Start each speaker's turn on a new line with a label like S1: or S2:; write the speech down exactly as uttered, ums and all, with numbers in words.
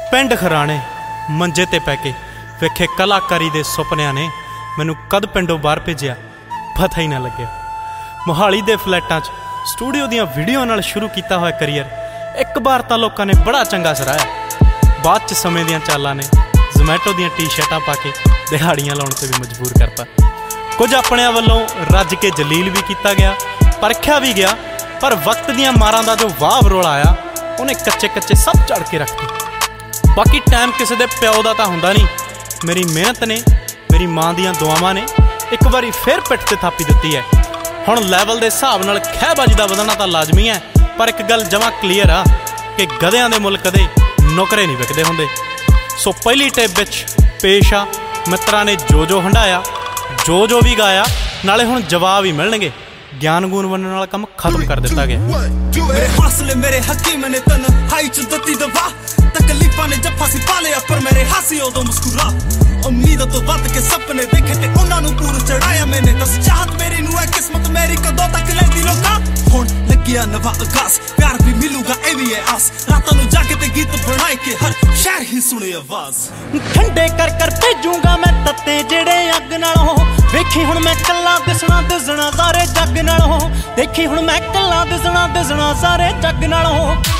S1: पिंड खराणे मंजे ते पै के वेखे कलाकारी दे सुपनियां ने मैनू कद पिंडों बाहर भेजिया पता ही ना लग्या। मोहाली दे फ्लैटां च स्टूडियो दियां वीडियो नाल शुरू किया हुआ करियर एक बार तो लोगों ने बड़ा चंगा सराया, बाद च समय दियां चालां ने जोमैटो दियां टी शर्टां पा के दिहाड़ियां लाउण ते भी मजबूर करता। कुछ अपणियां वल्लों रज के जलील भी किया गया, परखिया भी गया, पर वक्त दियां मारां दा जो वाह वरोला आया उन्हें कच्चे कच्चे सब चढ़ के रखते। बाकी टाइम किसी के प्यो का तो हुंदा नहीं, मेरी मेहनत ने मेरी माँ दियां दुआवां ने एक बारी फिर पिट ते थापी दिती है। हुण लैवल के हिसाब नाल खैबाजी का वधना तो लाजमी है, पर एक गल जमा क्लीयर आ कि गधियां दे मुल कदे नौकरे नहीं विकदे हुंदे। सो पहली टिप विच पेश आ मित्रां ने जो जो हंडाया जो जो भी गाया, नाले हुण जवाब ही मिलणगे। ज्ञान गुण बनने वाला काम खत्म कर दिता गया।
S2: मेरे हौसले मेरे हकीम ने तन हाई च दती दवा, तकलीफां ने जफ्फा सी पालिया पर मेरे हासी उदों मुस्कुरा। उम्मीद तो वध के सपने देखे ते उन्हां नूं पूर चढ़ाया मैंने, दस चाहत मेरी नूं है किस्मत मेरी कदों तक लैंदी रोका। हुण लग्गिया नवा आगाज़, प्यार भी मिलूगा ए भी है आस, रातां नूं जागे ते गीत बनाए के हर शहर ही सुने आवाज़।
S1: ठंडे कर कर भेजूंगा मैं तत्ते जेड़े अग नालों, वेखी हुण मैं कल्ला दिसना दिसना सारे जग नालों, देखी हुण मैं कल्ला दिसना दिसना सारे जग नालों।